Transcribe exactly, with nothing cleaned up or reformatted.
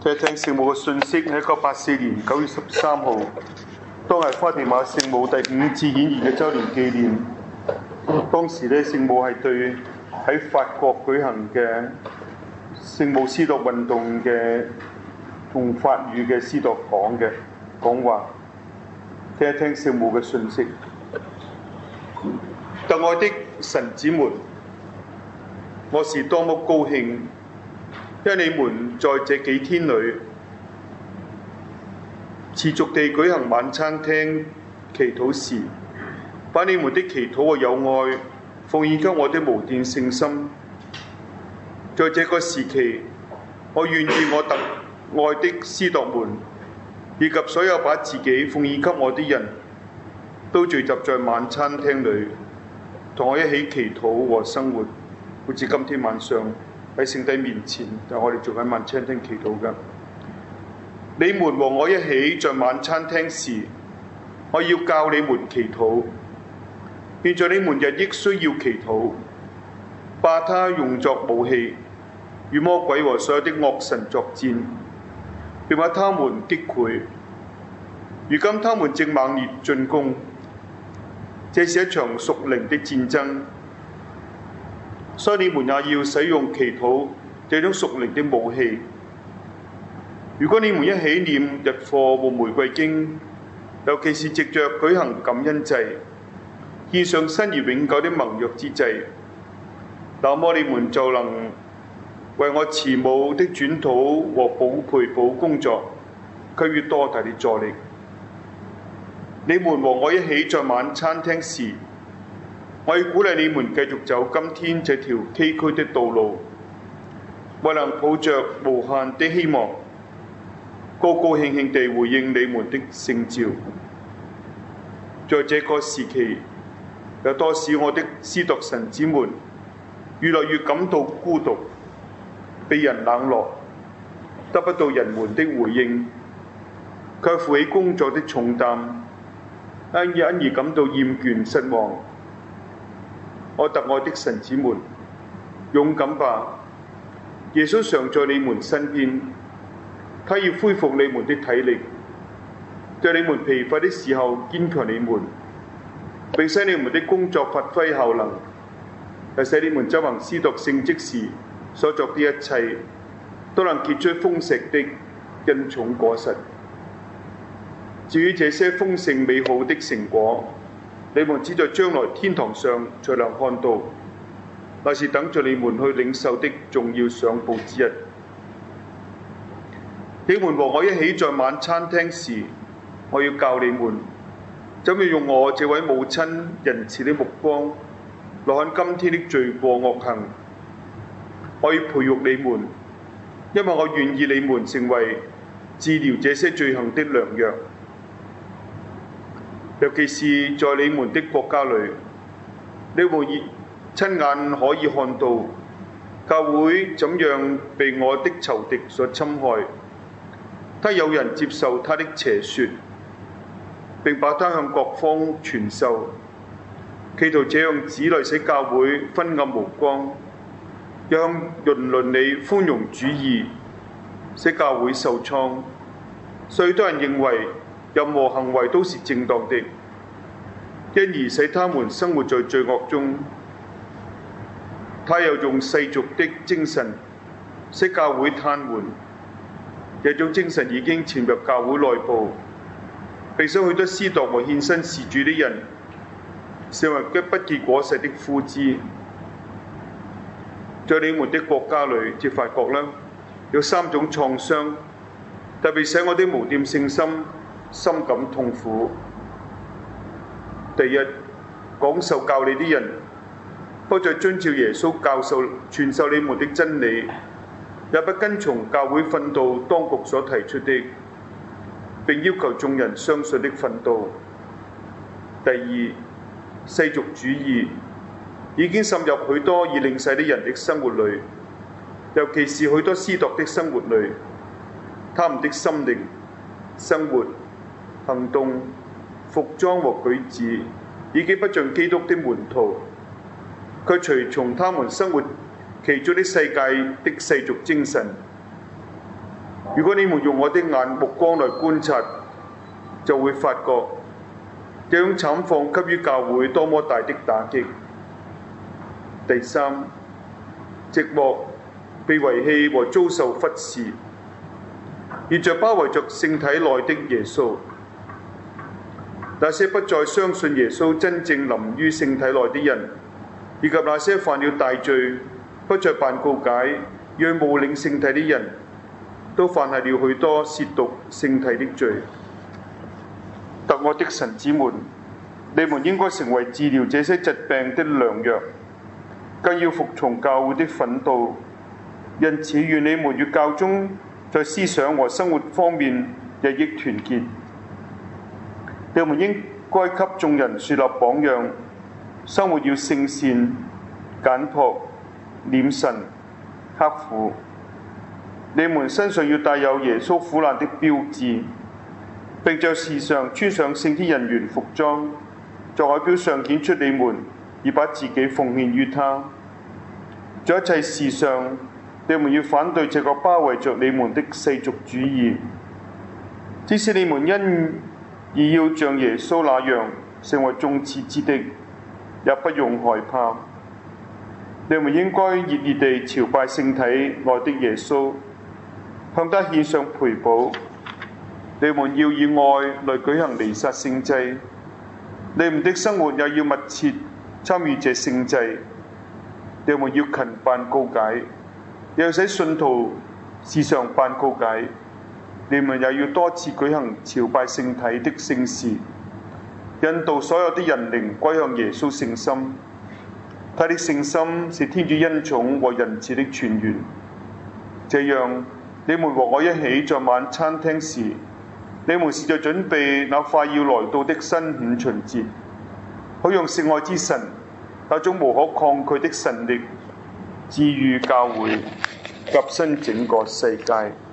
聽聽聖母嘅信息，喺一九八四年九月十三號，當係花地瑪聖母第五次顯現嘅週年紀念。當時咧，聖母係對喺法國舉行嘅聖母司鐸運動嘅用法語嘅司鐸講嘅講話。聽一聽聖母嘅信息。特愛的神子們，我是多麼高興！因你們在這幾天裏持續地舉行晚餐廳祈禱時，把你們的祈禱和友愛奉獻給我的無玷聖心。在這個時期，我願意我特愛的司鐸們以及所有把自己奉獻給我的人都聚集在晚餐廳裏，同我一起祈禱和生活。好似今天晚上喺聖體面前，就我哋做緊晚餐廳祈禱㗎。你們和我一起在晚餐廳時，我要教你們祈禱。現在你們日益需要祈禱，把它用作武器，與魔鬼和所有的惡神作戰，並把他們擊潰。如今他們正猛烈進攻，這是一場屬靈的戰爭。所以你們也要使用祈禱這種屬靈的武器。如果你們一起念日課和玫瑰經，尤其是藉着舉行感恩祭，獻上新而永久的盟約之祭，那麼你們就能為我慈母的轉禱和寶培補工作給予多大的助力。你們和我一起在晚餐廳時，我要鼓勵你們繼續走今天這條崎嶇的道路，為能抱着無限的希望，高高興興地回應你們的聖召。在這個時期，有多少我的司鐸神子們越來越感到孤獨，被人冷落，得不到人們的回應，卻負起工作的重擔，因因而感到厭倦失望。我特愛的神子們，勇敢吧！耶穌常在你們身邊，他要恢復你們的體力，在你們疲乏的時候堅強你們，並使你們的工作發揮效能，係使你們執行司鐸聖職時所作的一切，都能結出豐碩的恩寵果實。至於這些豐盛美好的成果，你們只在將來天堂上才能看到，那是等着你們去領受的重要賞報之一。你們和我一起在晚餐廳時，我要教你們怎樣用我這位母親仁慈的目光來看今天的罪過惡行。我要培育你們，因為我願意你們成為治療這些罪行的良藥。尤其是在你們的國家裏，你們親眼可以看到教會怎樣被我的仇敵所侵害。他有人接受他的邪説，並把他向各方傳授，企圖這樣子來使教會昏暗無光，又向人倫理寬容主義使教會受創。許多人認為任何行為都是正當的，因而使他們生活在罪惡中。他又用世俗的精神使教會癱瘓，這種精神已經潛入教會內部，並使許多司鐸和獻身事主的人成為不結果實的枯枝。在你們的國家裏，即法國啦，有三種創傷，特別使我的無玷聖心深感痛苦。第一，講受教理的人不再遵照耶穌教授傳授你們的真理，也不跟從教會訓導當局所提出的並要求眾人相信的訓導。第二，世俗主義已經滲入許多已領洗的人的生活裏，尤其是許多司鐸的生活裏，他們的心靈、生活、行動、服裝和舉止已經不像基督的門徒，卻隨從他們生活其中的世界的世俗精神。 如果你們用我的眼目光來觀察，就會發覺這種慘況給予教會多麼大的打擊。第三，寂寞、被遺棄和遭受忽視，沿着包圍着聖體內的耶穌。那些不再相信耶穌真正臨於聖體內的人，以及那些犯了大罪、不再辦告解、讓冒領聖體的人，都犯下了許多褻瀆聖體的罪。特愛的神子們，你們應該成為治療這些疾病的良藥，更要服從教會的訓導。因此，願你們與教宗在思想和生活方面日益團結。你們應該給眾人樹立榜樣，生活要聖善、簡樸、念神、刻苦。你們身上要帶有耶穌苦難的標誌，並在時常穿上聖天人員服裝，在外表上顯出你們已把自己奉獻於他。在一切事上，你們要反對這個包圍着你們的世俗主義，即使你們因而要像耶穌那樣成為眾矢之的，也不用害怕。你們應該熱烈地朝拜聖體內的耶穌，向他獻上賠補。你們要以愛來舉行彌撒聖祭，你們的生活也要密切參與這聖祭。你們要勤辦告解，要使信徒時常辦告解。你們也要多次舉行朝拜聖體的聖事，引導所有的人靈歸向耶穌聖心。他的聖心是天主恩寵和仁慈的泉源。這樣，你們和我一起在晚餐廳時，你們是在準備那快要來到的新五旬節，好讓聖愛之神那種無可抗拒的神力治癒教會，及身整個世界。